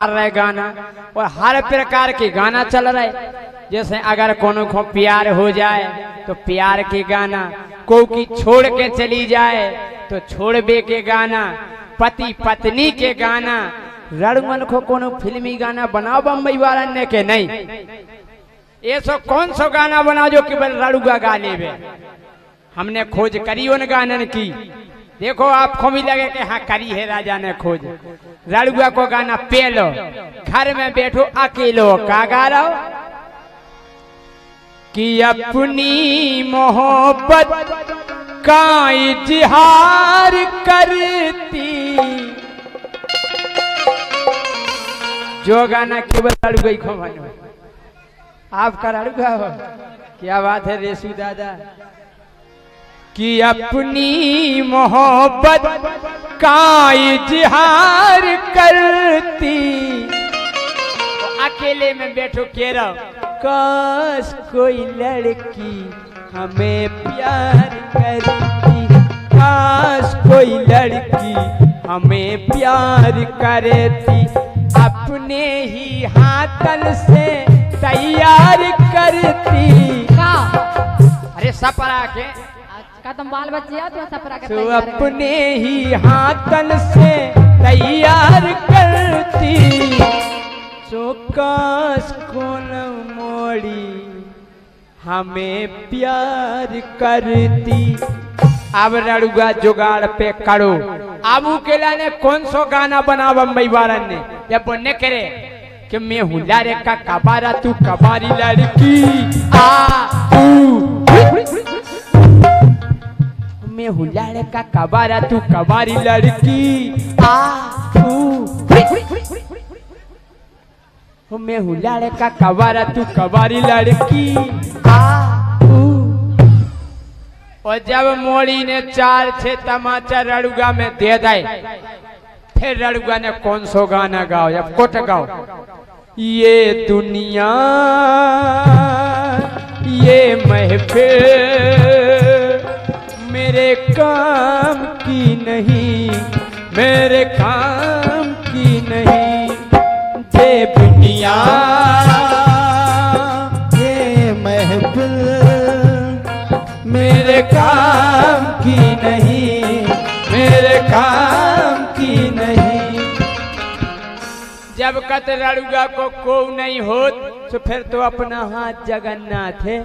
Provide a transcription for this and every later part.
रहे गाना और हर प्रकार के गाना चल रहे। जैसे अगर कोनो को प्यार हो जाए तो प्यार के गाना, को की छोड़ के चली जाए तो छोड़बे के गाना, पति पत्नी के गाना। रणमन को कोनो फिल्मी गाना बनाओ बम्बई वाला ने के नहीं, ये सो कौन सो गाना बनाओ जो केवल रड़ुआ गा लेवे। हमने खोज करी उन गानन की, देखो आपको भी लगे कि हाँ करी है राजा ने खोज। रड़ुआ को गाना पे लो, घर में बैठो अकेलो का गा रहो कि अपनी मोहब्बत का इजहार करती। जो गाना केवल रड़ुआ को बनो, आपका रड़ुआ हो, क्या बात है रेसू दादा। कि अपनी मोहब्बत का इजहार करती, तो अकेले में बैठो के रहो, काश कोई लड़की हमें प्यार करती, काश कोई लड़की हमें प्यार करती, अपने ही हाथन से तैयार करती। अरे सपरा के का तुम बाल बच्चे तो सपरा के तो अपने ही हाथन से तैयार करती, काश कौन मोड़ी हमें प्यार करती। अब रड़ुआ जुगाड़ पे करो। अब के लाने कौन सो गाना बना बम्बई वालन ने, जब बोलने करे कि मैं हूँ लारे का कबारा तू कबारी लड़की मैं हूँ लारे का कबारा तू कबारी लड़की मैं हूँ लारे का कबारा तू कबारी लड़की और जब मोड़ी ने 4-6 तमाचा रड़ुआ में दे दे, फिर रड़ुआ ने कौन सो गाना गाओ या कोट गाओ। ये दुनिया ये महफिल मेरे काम की नहीं, मेरे काम की नहीं। ये दुनिया ये महफिल मेरे काम की नहीं, मेरे काम की नहीं। जब कत रड़ुआ को नहीं हो तो फिर तो अपना हाथ जगन्नाथ है।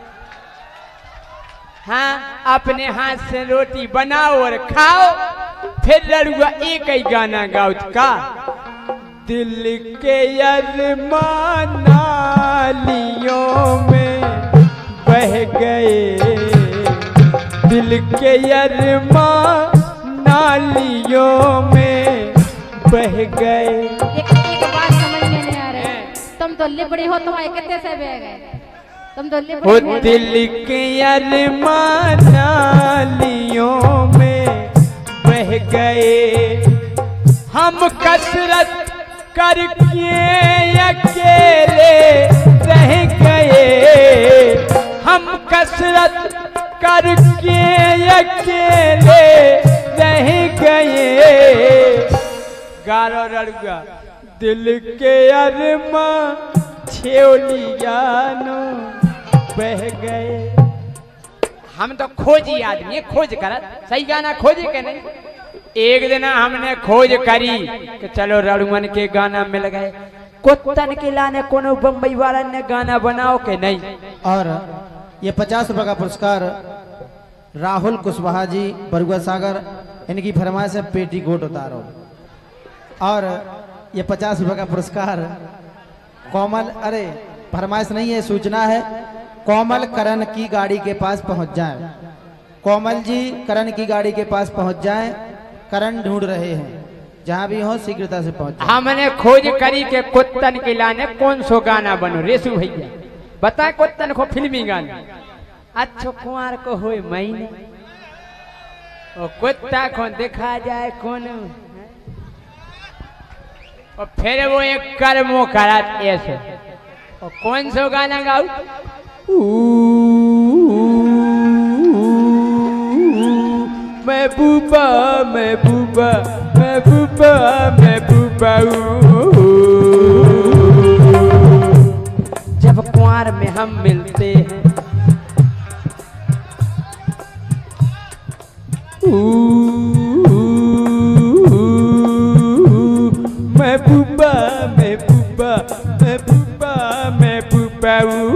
हाँ, अपने हाथ से रोटी बनाओ और खाओ, फिर रड़ुआ एक ही गाना गाओ का। दिल के अरमान नालियों में बह गए, दिल के अरमान नालियों में बह गए। एक बात समझ में नहीं आ रही है, तुम तो लिबड़ी हो, तुम्हारे कितने से बह गए, तुम तो लिबड़ी हो। दिल के अरमान नालियों में बह गए, हम कसरत करके अकेले रह गए, हम कसरत करके अकेले रह गए। गारो रड़ुआ दिल के अरमान छेलियानो बह गए। हम तो खोजी आदमी, खोज करत सही गाना खोजे के नहीं। एक दिन हमने खोज करी कि चलो रड़ुअन के गाना मिल गए, कुत्तन के लाने कोनो बम्बई वाला ने गाना बनाओ के नहीं। और ये 50 रुपए का पुरस्कार राहुल कुशवाहा जी बरुआ सागर, इनकी फरमाइश है पेटीकोट उतारो। और ये 50 रुपए का पुरस्कार कोमल, अरे फरमाइश नहीं है, सूचना है, कोमल करण की गाड़ी के पास पहुंच जाएं। कोमल जी करण की गाड़ी के पास पहुंच जाएं, करण ढूंढ रहे हैं, जहां भी हो शीघ्रता से पहुंच। हमने खोज करी के कुत्तन के लाने कौन सो गाना बनो। रेसू भैया बता, कुत्तन को फिल्मी गाना अच्छो कुमार को हो महीने और कुत्ता को देखा जाए कौन, और फिर वो एक कर्मो करात ऐसे। और कौन सो गाना गाऊ, महबूबा महबूबा महबूबा महबूबा कुंवर में हम मिलते हैं। महबूबा महबूबा महबूबा महबूबा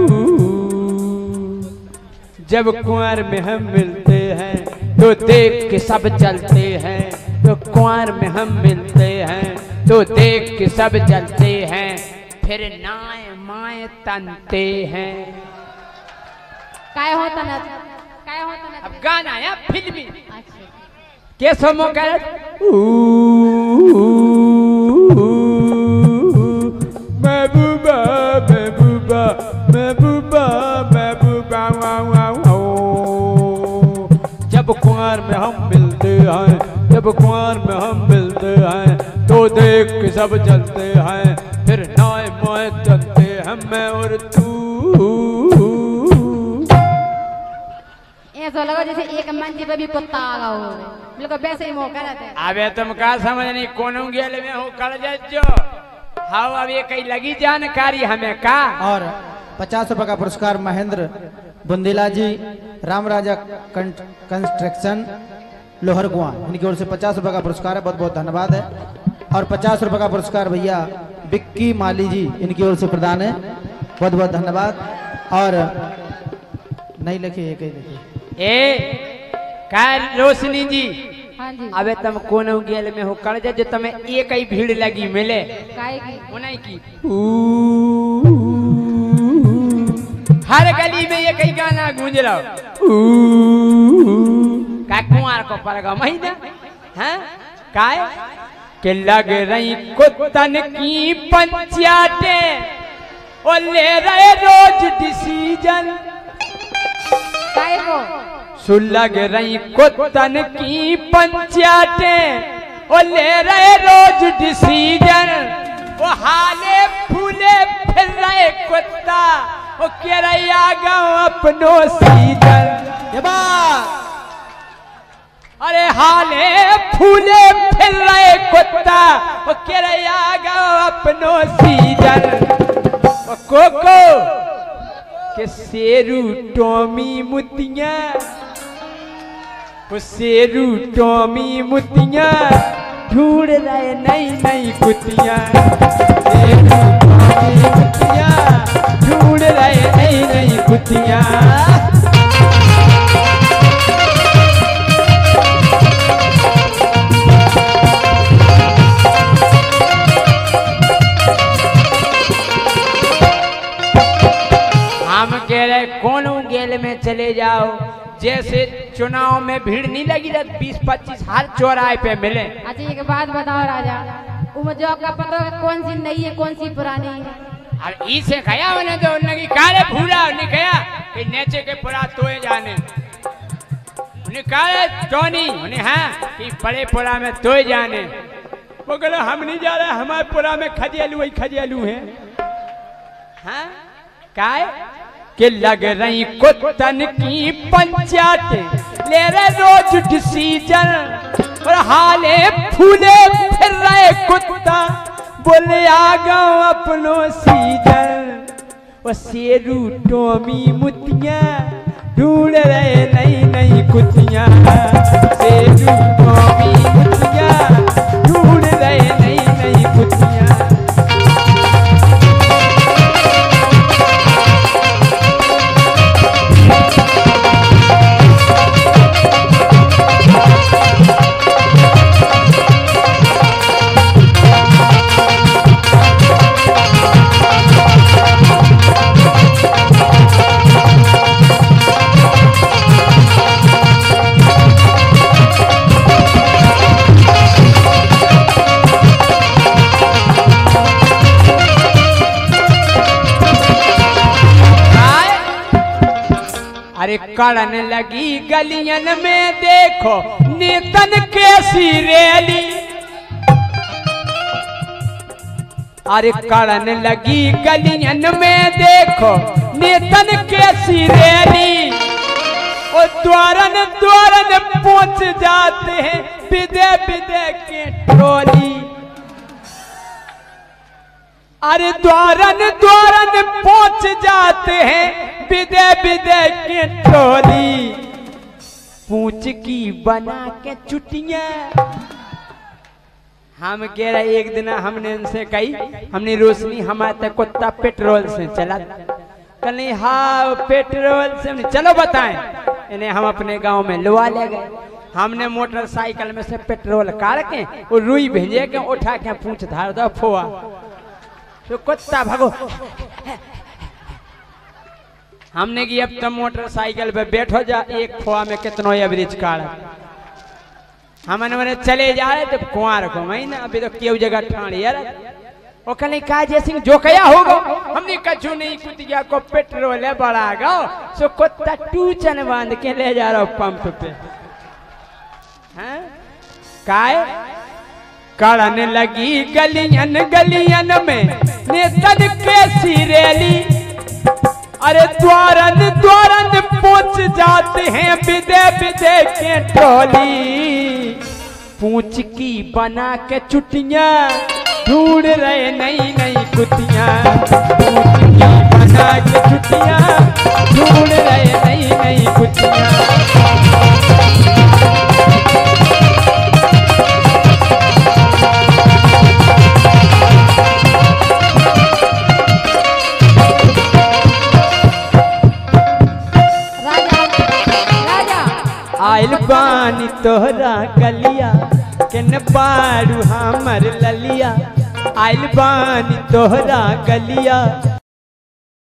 जब कुंवर में हम मिलते हैं तो देख के सब चलते हैं। तो कुंवर में हम मिलते हैं तो देख के सब चलते हैं, फिर नाय माए तनते हैं। काय होता ना अब गाना है फिल्मी अच्छा के समो कर महबूबा महबूबा महबूबा महबूबा जब कुंवर में हम मिलते हैं, जब कुंवर में हम मिलते हैं तो देख के सब चलते हैं, फिर नाय माए चलते हैं मैं और तू। ऐसा लगा जैसे एक मंच पे भी कुत्ता आ गया हो, बिल्कुल वैसे ही मौका रहता है। अबे तुम का समझ नहीं कोनो गेल में हो कर जो हाँ अब ये कहीं लगी जानकारी हमें का। और 50 रुपए का पुरस्कार महेंद्र बुंदेला जी, राम राजा कंस्ट्रक्शन लोहरकुआं, इनकी ओर से 50 रुपए का पुरस्कार है, बहुत बहुत धन्यवाद है। और 50 रुपए का पुरस्कार भैया विक्की माली जी, इनकी ओर से प्रदान है, बहुत बहुत धन्यवाद। और नहीं लिखे एक ही लिखे का रोशनी जी हाँ जी अबे तुम कोनो गेल में हो कर जो तुम्हें एक ही भीड़ लगी मिले काय की उन्हीं की हर गली में एक ही गाना गूंज रहा का कुंवर को पड़ेगा महीना हैं काय के लग रही कुत्तन की पंचायते और ले रहे रोज डिसीजन। काय को सुलग रही कुत्तन की पंचायतें और ले रहे रोज डिसीजन। वो हाले फूले फिर रहे कुत्ता वो कह रही आ गाँव अपनो सीजन। ये बात अरे हाले फूले फिर रहे कुत्ता वो कह रही आ गाँव अपनो सीजन। वो कोको के शेरू टोमी मुतिया वो शेरू टोमी मुतिया ढूंढ रहे नई नई कुतिया। शेरू टोमी मुतिया ढूंढ रहे नई नई कुतिया। हम कह रहे कोनो गेल में चले जाओ, जैसे चुनाव में भीड़ नहीं लगी रहती 20-25 हर चौराहे पे मिले। अच्छा एक बात बताओ राजा, जो आपका पता है कौन सी नई है कौन सी पुरानी है? अब इसे कहा उन्हें तो उन्हें काले भूला उन्हें कहा कि नेचे के पुरा तोए जाने उन्हें काले टोनी उन्हें हाँ कि बड़े पुरा में तोए जाने। वो कहला हम नहीं जा रहे, हमारे पुरा में खजियालू वही खजियालू है। हाँ काय के लग रही कुत्तन की पंचायत ले रहे रोज डिसीजन। और हाले फूले फिर रहे कुत्ता बोले आ गाँव अपनो सीजन। वो शेरू टोमी मुतिया ढूंढ रहे नई नई कुतिया। शेरू टोमी मुतिया ढूंढ रहे नई नई कुतिया। अरे कड़न लगी गलियन में देखो नेतन कैसी रैली। अरे कड़न लगी गलियन में देखो नेतन कैसी रैली। और द्वारन द्वारन पहुंच जाते हैं विदे विदे के टोली। अरे द्वारन द्वारन पहुंच जाते हैं विदे विदे के टोली, पूंछ की बना के चुटियां। हम कह रहे एक दिन हमने उनसे कही, हमने रोशनी हमारे तक कुत्ता पेट्रोल से चला, कल नहीं हाँ पेट्रोल से, चलो बताएं, इन्हें हम अपने गांव में लुआ ले गए। हमने मोटरसाइकिल में से पेट्रोल काट के और रुई भेजे के उठा के पूंछ धार दो फोआ, तो कुत्ता भगो। हमने की अब तुम मोटरसाइकिल पे बैठो जा, एक फोआ में कितनो एवरेज काट। हमने चले जा रहे तो कुआर को महीना अभी तो केव जगह ठाणी यार, वो कल कहा जैसे जो कया होगा, हमने कछु नहीं, कुतिया को पेट्रोल बढ़ा गो, सो कुत्ता टूचन बांध के ले जा रहा पंप पे। काय कड़न लगी गलियन गलियन में नेतन के सिरेली, अरे द्वारन द्वारन पहुंच जाते हैं विदे विदे के टोली, पूंछ की बना के चुटियां ढूंढ रहे नई नई कुतियां, पूंछ की बना के चुटियां ढूंढ रहे नई नई कुतियां। आइल बानी तोहरा गलिया केन बारू हमर ललिया, आइल बानी तोहरा गलिया